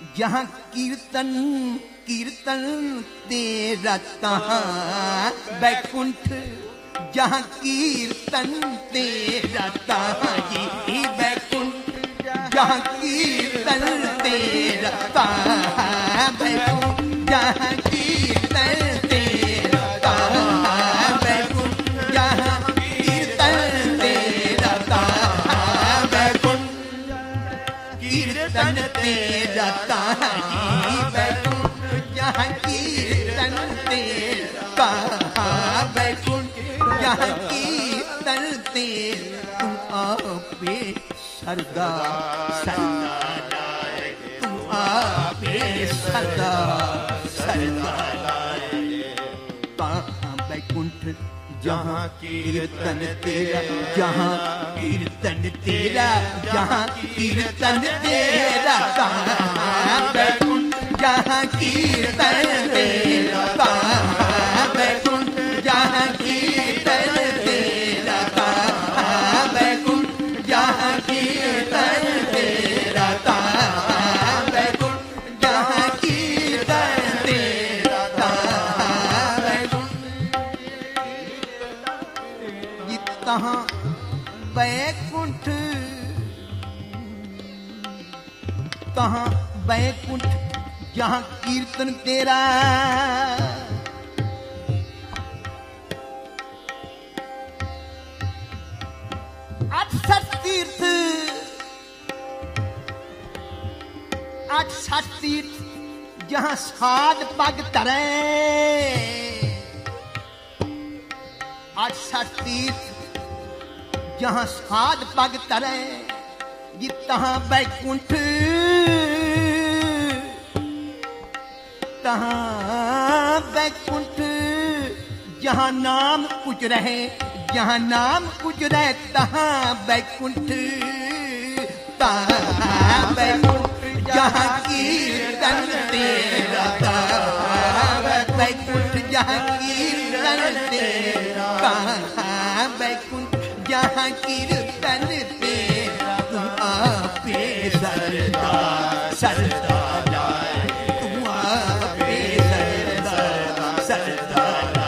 जहाँ कीर्तन कीर्तन तेरा तहाँ बैकुंठ, जहाँ कीर्तन तेरा तहाँ ही बैकुंठ, जहाँ कीर्तन तेरा तहाँ बैकुंठ, जहाँ कीर्तन तेरा तहाँ बैकुंठ, जहाँ कीर्तन तेरा तहाँ बैकुंठ, कीर्तन तेरा तहाँ ही बैकुंठ, जहाँ कीर्तन तेरा तहाँ बैकुंठ, जहाँ कीर्तन तेरा तुम आपे सदा सदा तुम आपे सदा सदा कहाँ बैकुंठ, जहाँ कीर्तन तेरा, जहाँ कीर्तन तेरा, जहाँ कीर्तन तेरा कहाँ बैकुंठ, जहाँ कीर्तन तेरा कहाँ बैकुंठ, जहाँ कीर्तन तेरा कहाँ बैकुंठ, जहाँ कीर्तन तेरा कहाँ बैकुंठ, जहाँ कीर्तन तेरा कहाँ बैकुंठ, तहाँ बैकुंठ, तहाँ बैकुंठ, जहाँ कीर्तन तेरा, अक्षर तीर्थ, अक्षर तीर्थ, जहाँ साध पग तरे, अक्षर तीर्थ, जहाँ साध पग तरे, तहाँ बैकुंठ, तहाँ बैकुंठ, जहाँ नाम कुछ रहे, जहाँ नाम कुछ रहे, तहाँ बैकुंठ, तहाँ बैकुंठ, जहाँ कीर्तन तेरा तहाँ बैकुंठ, जहाँ कीर्तन तेरा तहाँ बैकुंठ, जहाँ कीर्तन तेरा तुम आपे सरदा सरदा तुम आपे सरदा सरदा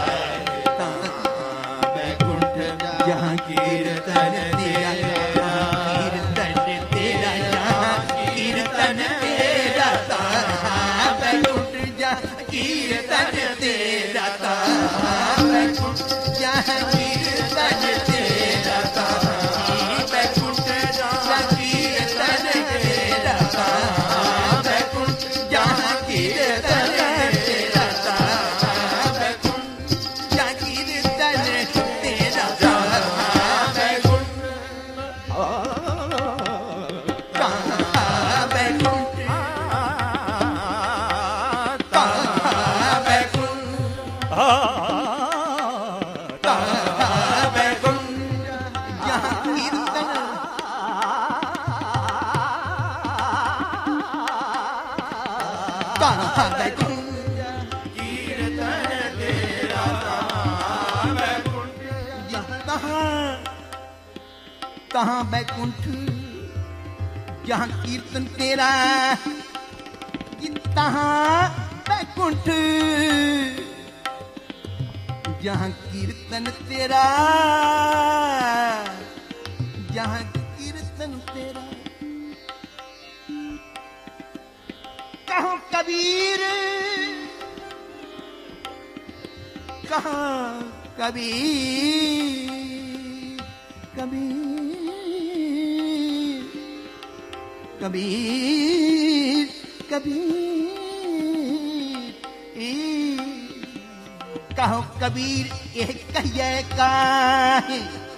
बैकुंठ, जहाँ कीर्तन तेरा, कीर्तन तेरा, जहाँ कीर्तन तेरा तहाँ बैकुंठ, जहाँ कीर्तन तेरा तहाँ बैकुंठ, जहाँ कीर्तन तेरा तहाँ बैकुंठ, जहाँ कीर्तन तेरा तहाँ बैकुंठ, जहाँ कीर्तन तेरा तहाँ बैकुंठ, जहाँ कीर्तन तेरा तहाँ बैकुंठ, तहाँ बैकुंठ, तहाँ बैकुंठ, तहाँ बैकुंठ, जहाँ कीर्तन, तहाँ बैकुंठ, कीर्तन तेरा तहाँ बैकुंठ, तहाँ बैकुंठ, जहाँ कीर्तन तेरा, तहाँ बैकुंठ, जहाँ कीर्तन तेरा, जहाँ कीर्तन तेरा, कहाँ कबीर, कहाँ कबीर, कबीर, कबीर, कबीर, कहो कबीर यह कहिए काहे,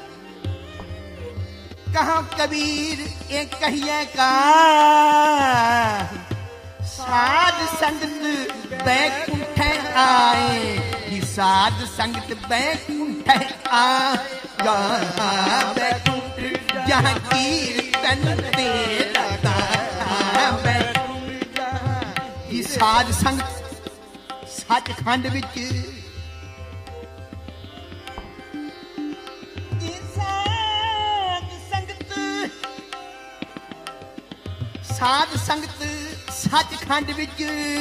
कहो कबीर ये कहिए काहे, साध संगत बैकुंठ आए, कि साध संगत बैकुंठ आए, बैकुंठ, जहाँ कीर्तन तेरा तहाँ बैकुंठ, कि साध संगत सचखंड विच, साध संगत ਸੱਚਖੰਡ ਵਿੱਚ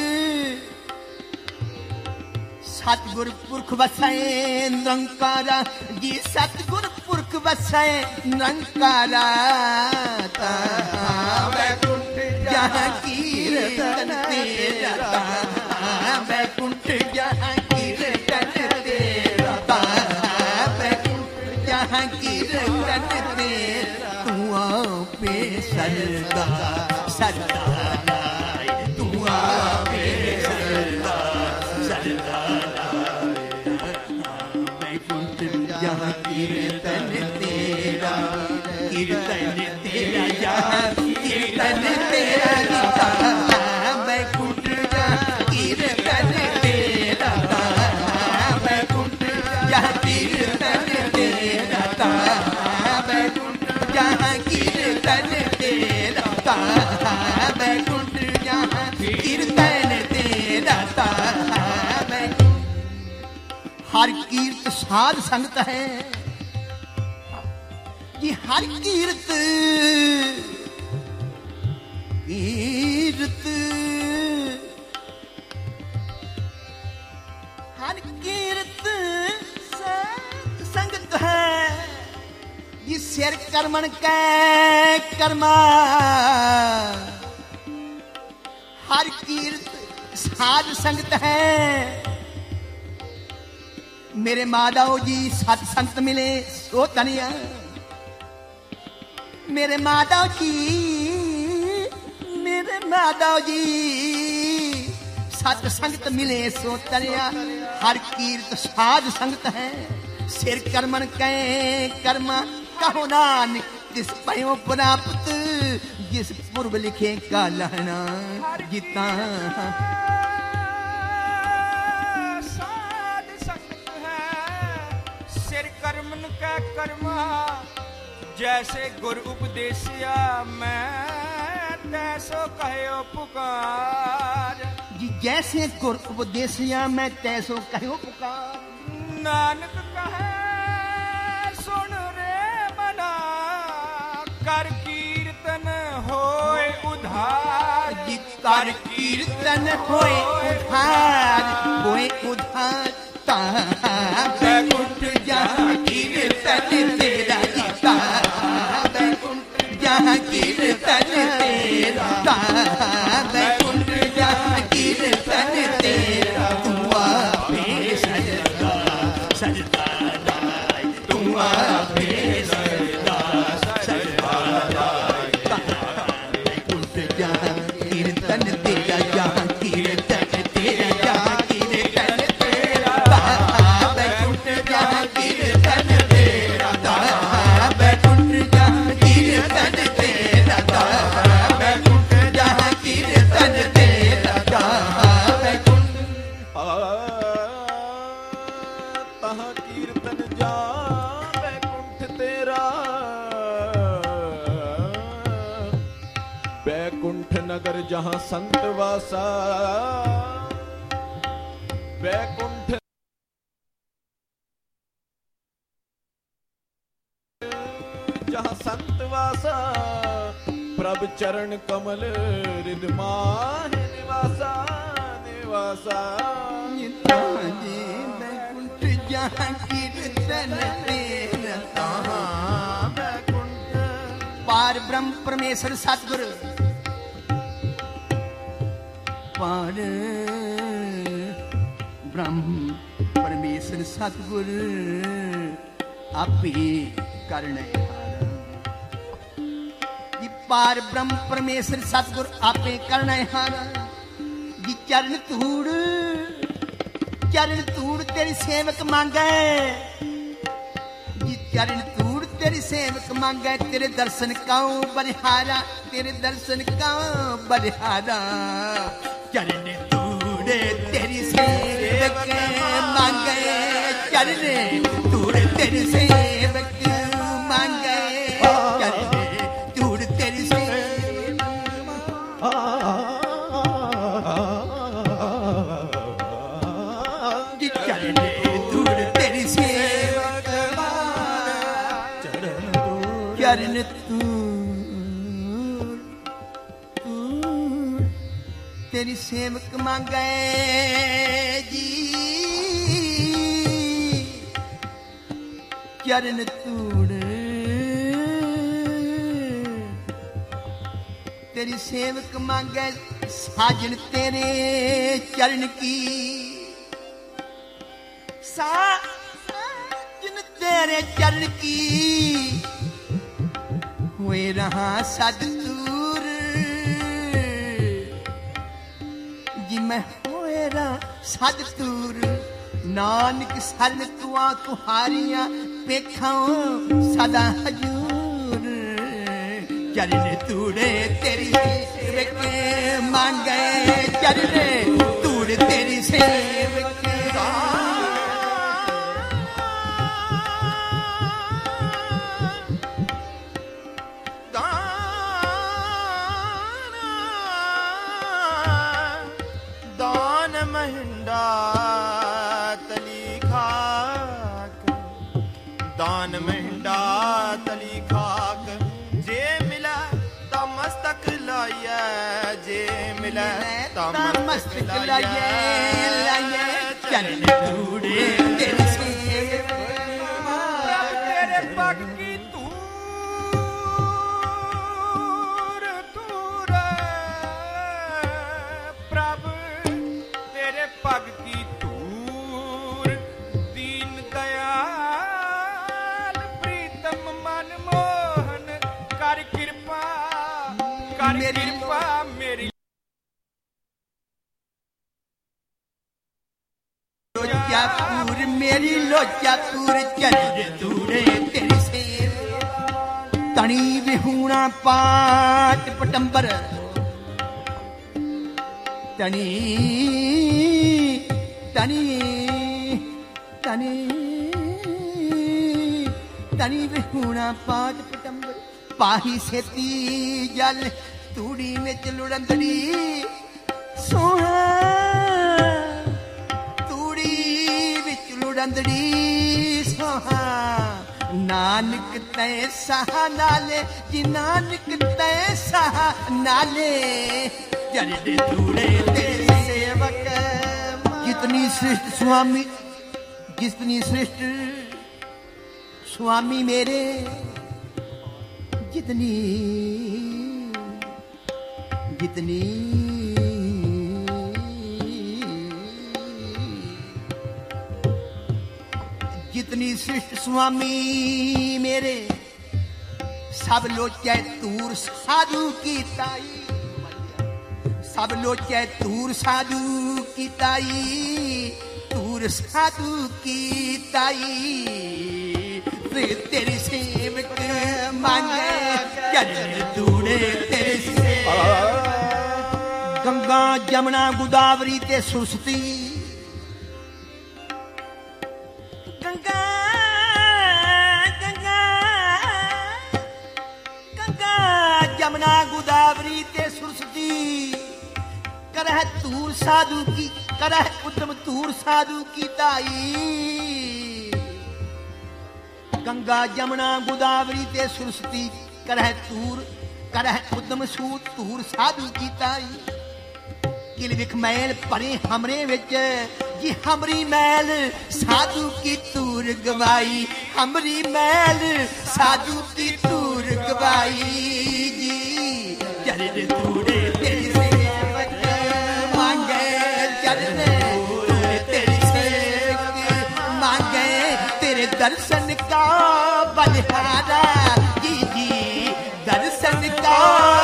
ਸਤਿਗੁਰ ਪੁਰਖ ਵਸੈ ਨਿਰੰਕਾਰਾ ਜੀ ਸਤਿਗੁਰ ਪੁਰਖ ਵਸੈ ਨਿਰੰਕਾਰਾ ਤਾਂ ਵੈਕੁੰਠ ਜਹਾਂ ਕੀਰਤਨ ਤੇਰਾ ਤਾਂ ਵੈਕੁੰਠ ਜਹਾਂ ਕੀਰਤਨ ਤੇਰਾ ਤਾਂ ਵੈਕੁੰਠ ਜਹਾਂ ਕੀਰਤਨ ਤੇਰਾ ਤੂੰ ਆਪੇ ਸਰਦਾ ਸਰਦਾ ਤੂੰ ਆਪੇ ਸਰਦਾ ਸਰਦਾ ਜਹਾਂ ਕੀਰਤਨ ਤੇਰਾ ਜਹਾਂ ਕੀਰਤਨ ਤੇਰਾ ਗੀਤਾ ਵੈਕੁੰਠ ਜਹਾਂ ਕੀਰਤਨ ਤੇਰਾ ਵੈਕੁੰਠ ਜਹਾਂ ਕੀਰਤਨ ਤੇਰਾ ਵੈਕੁੰਠ ਜਹਾਂ ਕੀਰਤਨ ਤੇਰਾ ਵੈਕੁੰਠ ਜਹਾਂ ਕੀਰਤਨ ਤੇਰਾ हर कीर्त साध संगत है कि हर कीर्त कीर्त हर कीर्त साध संगत है ये सिर कर्मन कै कर्मा हर कीर्त साध संगत है मेरे माधव जी सत संगत मिले सो तनिया मेरे माधव जी सत संगत मिले सो तनिया हर कीर्त साध संगत है सिर कर्मन कै कर्मा कहो नानक जिस पयो प्राप्त जिस पूर्व लिखे का लहना जीता कर्मन का कर्मा जैसे गुरु उपदेशिया मैं तैसो कहो पुकार जी जैसे गुरु उपदेशिया मैं तैसो कहो पुकार नानक कहे सुन रे मना कर कीर्तन होए उधार जी कर कीर्तन होए उधार वैकुंठ जहाँ कीर्तन तेरा गीता वैकुंठ जहाँ कीर्तन तेरा वैकुंठ जहाँ कीर्तन तेरा तू आपे सजदा सजदा तू आपे सजदा सजदा वैकुंठ जहाँ कीर्तन तेरा जहाँ कीर्तन तेरा जहाँ नगर जहाँ संत वासा बैकुंठ जहाँ संत वासा प्रभ चरण कमल हृदय माहि निवासा निवासा जी बैकुंठ जहाँ कीर्तन तेरा बैकुंठ पार ब्रह्म परमेश्वर सतगुरु पार ब्रह्म परमेश्वर सतगुर आपे करने हारा जी पार ब्रह्म परमेश्वर सतगुर आपे करने हारा जी चरण तूड़ तेरी सेवक मांगे जी चरण तूड़ तेरी सेवक मांगे तेरे दर्शन काऊं बलिहारा तेरे दर्शन काऊं बलिहारा चरण तूड़े तेरी सेवक मांगे चरण तूड़ तेरी सेवक मांगे चरण तूड़ तेरी सेवक चरण तूड़ तेरी सेवक चरण तूड़ तेरी सेवक मांगे जी चरण तूड़, तेरी सेवक मांगे साजन तेरे चरण की, साजन तेरे चरण की हुए रहा सद दूर जी मैं होए रहा सद दूर। नानक सरन तुआ तुहारियां पेखां सदा हजूर, चरण तूड़े तेरी सेवक मांगे, चरण तूड़ तेरी सेवक दान महिंडा तली खाक, जे मिला ता मस्तक लाइए, जे मिला ता मस्तक लाइए, चरण तूड़े तेरी सेवक, तेरे पग की तूर तूर, प्रभ तेरे पग की तूर, दीन दयाल प्रीतम मन मोहन, कर कृपा मेरी लोचापुर मेरी लोचापुर, चरण तूड़े तेरी सेवक, तणी विहूणा पाट पटंबर, तणी तणी तणी तणी विहूणा पाट पटंबर, पाही सेती जल तूड़ी में लुड़ंदड़ी सोहा, तूड़ी विच लुड़ंदड़ी सोहा, नानक तै सहा नाले जी नानक तै सहा नाले, चरण तूड़े तेरे सेवक। जितनी श्रेष्ठ स्वामी, जितनी श्रेष्ठ स्वामी मेरे, जितनी जितनी जितनी श्रेष्ठ स्वामी मेरे, सब लोचे तूर साधु की ताई, सब लोचे तूर साधु की ताई, तूर साधु की ताई, तेरी सेवक मांगे, चरण तूड़े तेरे सेवक। गंगा जमुना गोदावरी ते सरस्वती, गंगा गंगा गंगा जमुना गोदावरी ते सरस्वती, करह तूर साधु की, करह उत्तम तूर साधु की ताई, गंगा जमुना गोदावरी ते सरस्वती, करह उत्तम सूत तूर साधु की ताई, किल विख मैल परे हमरे विच जी, हमरी मैल साधु की तूर गवाई, हमरी मैल साधु की तूर गवाई जी, चरण तूड़े तेरी सेवक मांगे, चरण तूड़े तेरी सेवक मांगे, तेरे दर्शन का बलिहारा जी जी, दर्शन का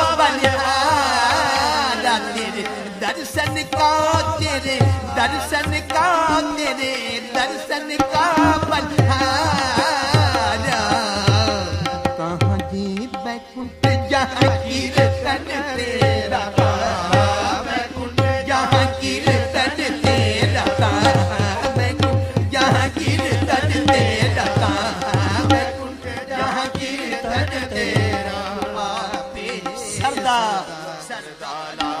बलिहारा, तेरे दर्शन का, तेरे दर्शन का, तेरे दर्शन का बलिहारा, कहाँ जी बैकुंठ जहाँ कीर्तन तेरा, बैकुंठ जहाँ कीर्तन तेरा, बैकुंठ जहाँ कीर्तन तेरा, बैकुंठ जहाँ कीर्तन तेरा, सरदा सरदा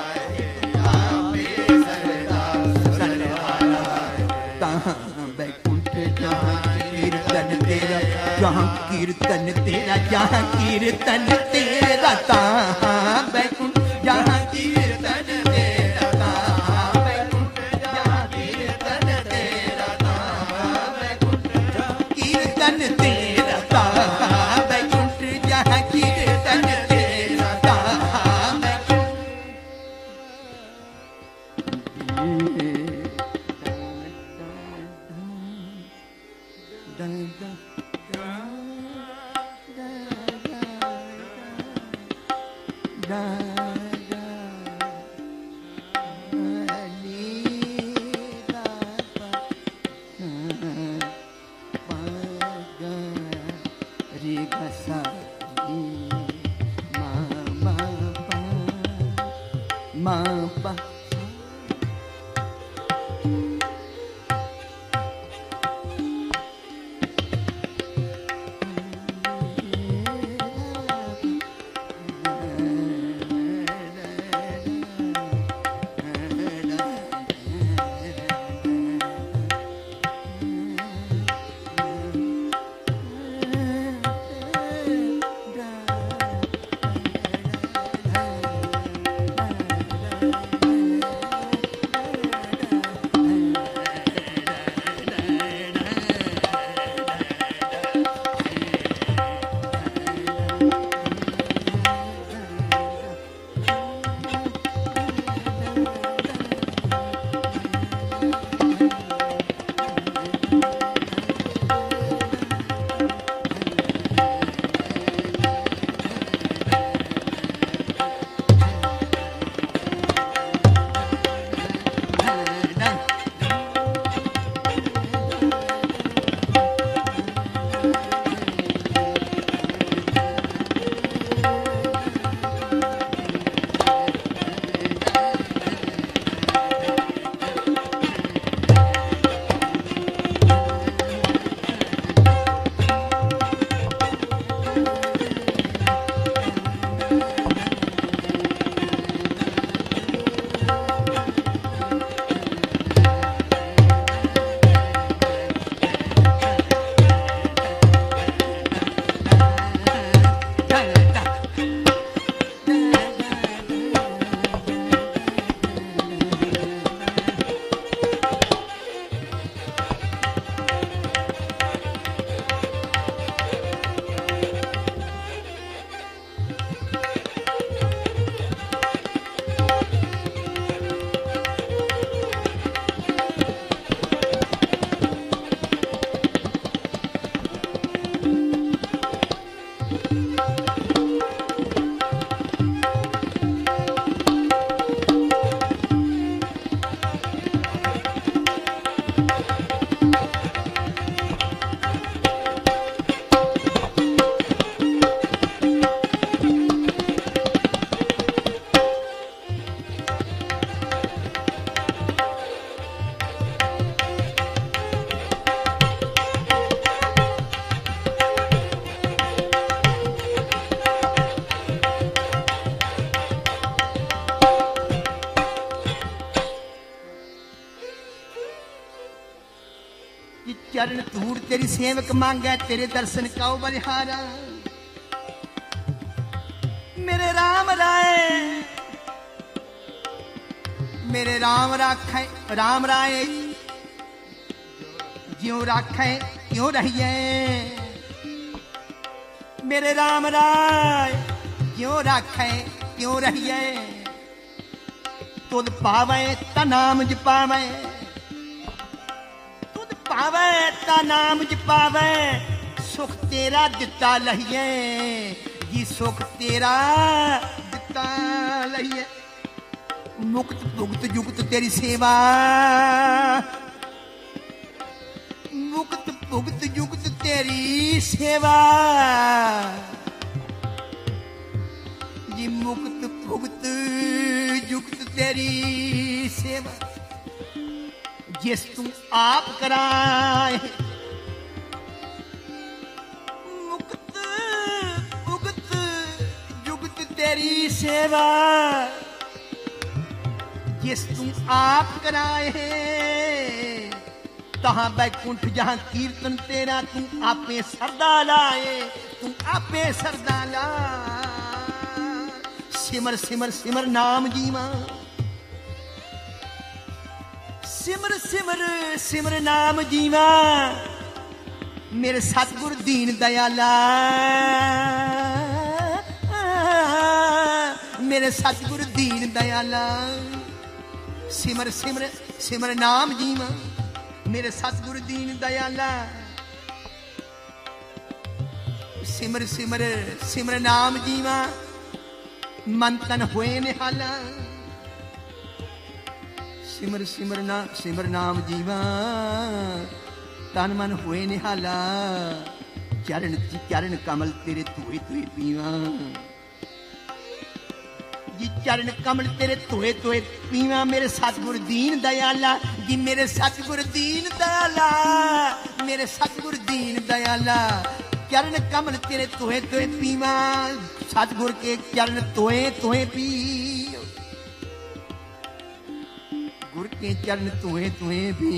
बैकुंठ जहाँ कीर्तन तेरा, जहाँ कीर्तन तेरा, जहाँ कीर्तन तेरा, तहाँ बैकुंठ जहाँ कीर्तन तेरा, चरण धूड़ तेरी सेवक मांगे तेरे दर्शन काओ बलिहारा। मेरे राम राय मेरे राम राखे राम राय ज्यों राखे क्यों रहिए। मेरे राम राय ज्यों राखे क्यों रहिए। तुद पावे ता नाम जपावे पावे ता नाम जपावे सुख तेरा दिता लहिए जी सुख तेरा दिता लहिए। मुक्त भुगत जुगत तेरी सेवा मुक्त भुगत जुगत तेरी सेवा जी मुक्त भुगत जुगत तेरी सेवा। जिस तू आप कराए मुक्त भुगत जुगत तेरी सेवा। जिस तू आप कराए तहां बैकुंठ जहां कीर्तन तेरा तू आपे सरदा लाए तू आपे सरदा ला। सिमर सिमर सिमर नाम जीवा सिमर सिमर सिमर नाम जीवा। मेरे सतगुर दीन दयाला मेरे सतगुर दीन दयाला। सिमर सिमर सिमर नाम जीवा मेरे सतगुरु दीन दयाला। सिमर सिमर सिमर नाम जीवा मन तन होए निहाला। सिमर सिमर नाम जीवा तन मन होए निहाला। चरण चरण कमल तेरे धोए धोए पीवा जी। चरण कमल तेरे धोए धोए पीवा मेरे सतगुरु दीन दयाला जी। मेरे सतगुरु दीन दयाला मेरे सतगुरु दीन दयाला। चरण कमल तेरे धोए धोए पीवा सतगुरु के चरण धोए धोए पी। गुरु के चरण धोए धोए पी।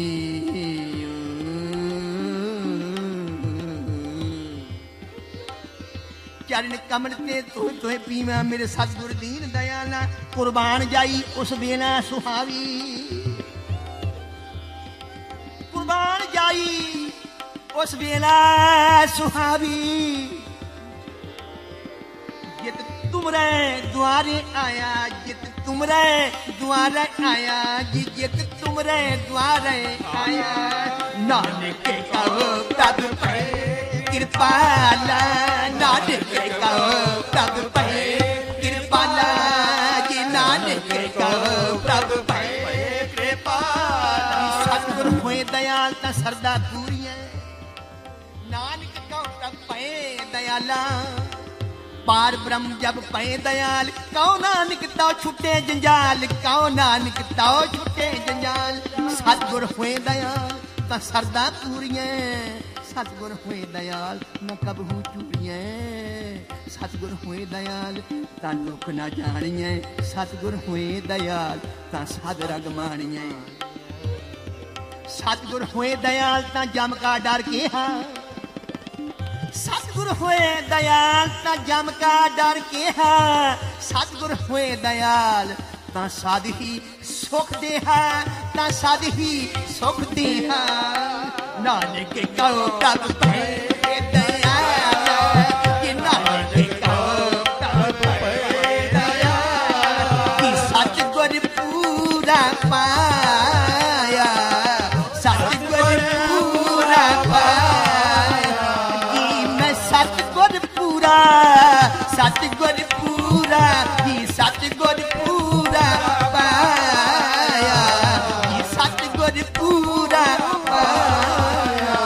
चरण कमल ते धोए धोए पीवा मेरे सतगुरु दीन दयाला। कुर्बान जाई उस बेला सुहावी। कुर्बान जाई उस बेला सुहावी। जित तुमरे द्वारे आया जित तुमरे द्वारे आया जी। जित तुमरे द्वारे आया नानक कहो तब पे कृपाला। नानक कहो तब पे कृपाला जी। नानक कहो तब पे कृपाला। सतगुरु होए दयाल ता सरदा पूरी है। नानक कहो तब पे दयाला। पार ब्रह्म जब पे दयाल कहो नानक ताओ छुटे जंजाल। कहो नानक ताओ छुटे जंजाल। सतगुरु होए दयाल ता सरदा पूरियां। सतगुरु होए दयाल न कबहू चूरियां। सतगुरु होए दयाल ता दुख न जानियां। सतगुरु होए दयाल ता साध रग मानियां। सतगुरु होए दयाल ता जम का डर के हा। सतगुरु होए दयाल ता जम का डर के हा। सतगुरु होए दयाल ता साध ही सुख देहा। ता साध ही सुख देहा। नानक कहो तब पे दयाल कि नानक कहो तब पे दयाल कि सतगुरु पूरा पाया। सतगुरु पूरा पाया कि मैं सतगुरु पूरा। सतगुरु पूरा कि सतगुरु पूरा पाया कि सतगुरु पूरा पाया।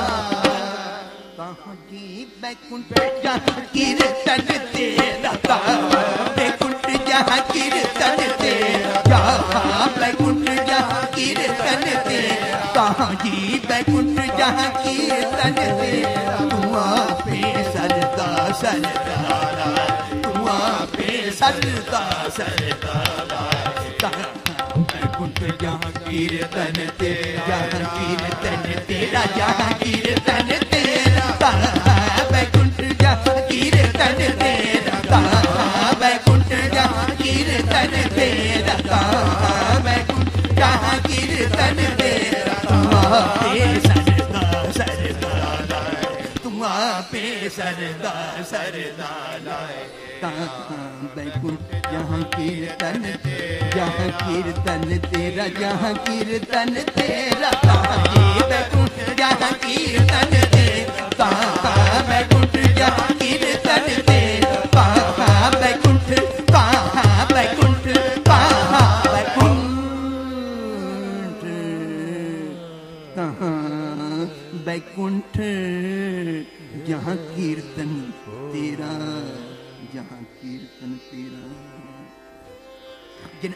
कहाँ जी बैकुंठ जहाँ कीर्तन तेरा बैकुंठ जहाँ कीर्तन तेरा। जहाँ बैकुंठ जहाँ कीर्तन तेरा। कहाँ जी बैकुंठ जहाँ कीर्तन तेरा। तुआ पे सरदा सरदारा। तुआ पे सरदा सरदारा। बैकुंठ जहाँ कीर्तन तेरा। जहाँ कीर्तन तेरा। जहाँ कीर्तन तेरा। कहाँ बैकुंठ जहाँ कीर्तन तेरा। कहाँ बैकुंठ जहाँ कीर्तन तेरा। कहाँ बैकुंठ जहाँ कीर्तन तेरा। तुआ पे सरदा सरदारा। तुआ पे सरदा सरदारा। कहाँ बैकुंठ जहाँ कीर्तन जहाँ कीर्तन तेरा। जहाँ कीर्तन तेरा। कहाँ जी बैकुंठ जहाँ कीर्तन तेरा। कहाँ बैकुंठ जहाँ कीर्तन तेरा। कहाँ बैकुंठ कहाँ बैकुंठ कहाँ बैकुंठ कहाँ बैकुंठ जहाँ कीर्तन तेरा। जहाँ कीर्तन तेरा। जिन